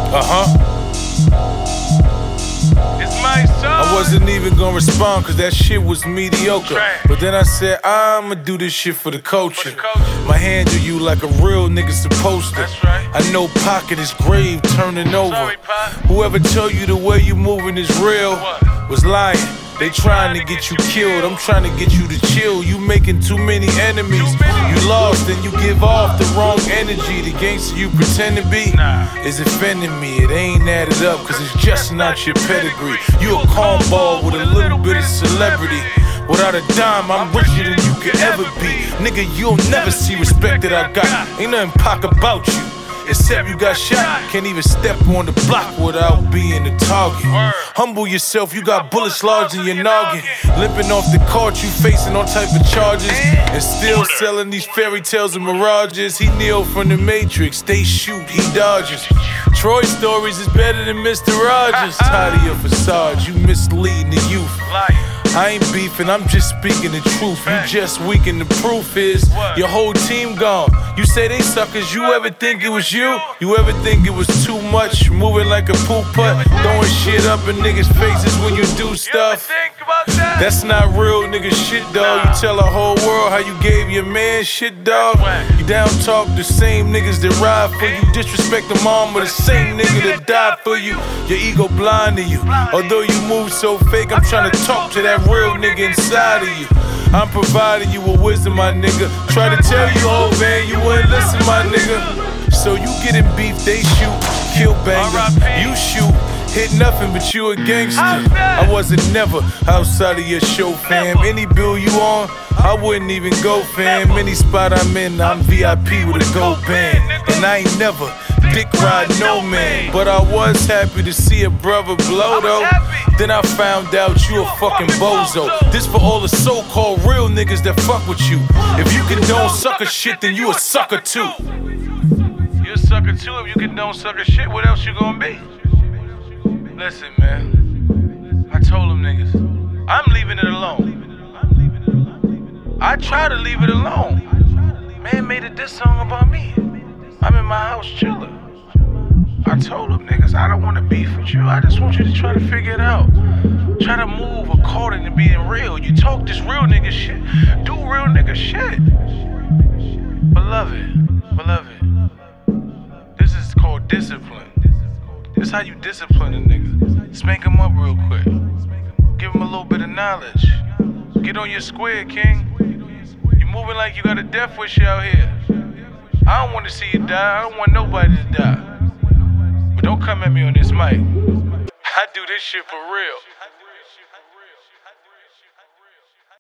It's my song. I wasn't even gonna respond cause that shit was mediocre. But then I said, I'ma do this shit for the culture. My handle you like a real nigga supposed to. That's right. I know pocket is grave turning over. Sorry, Pop. Whoever told you the way you moving is real was lying. They trying to get you killed, I'm trying to get you to chill. You making too many enemies. You lost and you give off the wrong energy. The gangster you pretend to be is offending me. It ain't added up cause it's just not your pedigree. You a cornball with a little bit of celebrity. Without a dime, I'm richer than you could ever be. Nigga, you'll never see respect that I got. Ain't nothing Pac about you, except you got shot. Can't even step on the block without being a target. Humble yourself, you got bullets lodged in your noggin. Limping off the court, you facing all type of charges. And still selling these fairy tales and mirages. He Neo from the Matrix, they shoot, he dodges. Troy Stories is better than Mr. Rogers. Tired of your facade, you misleading the youth. I ain't beefing, I'm just speaking the truth. You just weak and the proof is your whole team gone. You say they suckers, you ever think it was you? You ever think it was too much? Moving like a pool putt, throwing shit up in niggas' faces when you do stuff. That's not real nigga shit, dawg. You tell the whole world how you gave your man shit, dawg. You down talk the same niggas that ride for you. Disrespect the mom of the same nigga that died for you. Your ego blind to you. Although you move so fake, I'm trying to talk to that real nigga inside of you. I'm providing you with wisdom, my nigga. Try to tell you, old man, you wouldn't listen, my nigga. So you getting beef, they shoot, kill banger. You shoot, hit nothing but you a gangster. I wasn't never outside of your show, fam. Any bill you on, I wouldn't even go, fam. Any spot I'm in, I'm VIP with a gold band. And I ain't never dick ride no man. But I was happy to see a brother blow though. Then I found out you a fucking bozo. This for all the so-called real niggas that fuck with you. If you condone sucker shit, then you a sucker too. You a sucker too if you condone sucker shit. What else you gonna be? Listen, man, I told them niggas, I'm leaving it alone. I try to leave it alone. Man made a diss song about me. I'm in my house chillin'. I told them niggas, I don't wanna beef with you. I just want you to try to figure it out. Try to move according to being real. You talk this real nigga shit, do real nigga shit. Beloved, this is called discipline. This is how you discipline a nigga. Spank him up real quick. Give him a little bit of knowledge. Get on your square, king. You moving like you got a death wish out here. I don't want to see you die. I don't want nobody to die. But don't come at me on this mic. I do this shit for real.